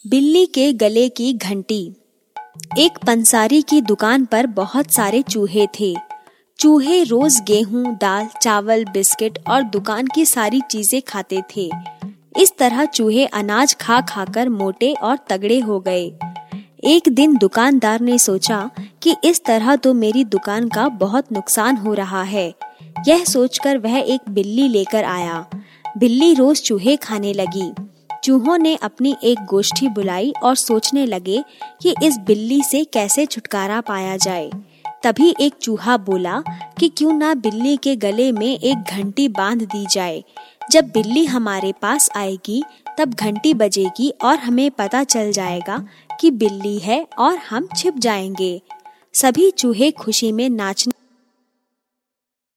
बिल्ली के गले की घंटी। एक पंसारी की दुकान पर बहुत सारे चूहे थे। चूहे रोज गेहूं, दाल, चावल, बिस्किट और दुकान की सारी चीजें खाते थे। इस तरह चूहे अनाज खा खाकर मोटे और तगड़े हो गए। एक दिन दुकानदार ने सोचा कि इस तरह तो मेरी दुकान का बहुत नुकसान हो रहा है। यह सोचकर वह एक बिल्ली लेकर आया। बिल्ली रोज चूहे खाने लगी। चूहों ने अपनी एक गोष्ठी बुलाई और सोचने लगे कि इस बिल्ली से कैसे छुटकारा पाया जाए। तभी एक चूहा बोला कि क्यों ना बिल्ली के गले में एक घंटी बांध दी जाए। जब बिल्ली हमारे पास आएगी तब घंटी बजेगी और हमें पता चल जाएगा कि बिल्ली है और हम छिप जाएंगे। सभी चूहे खुशी में नाचने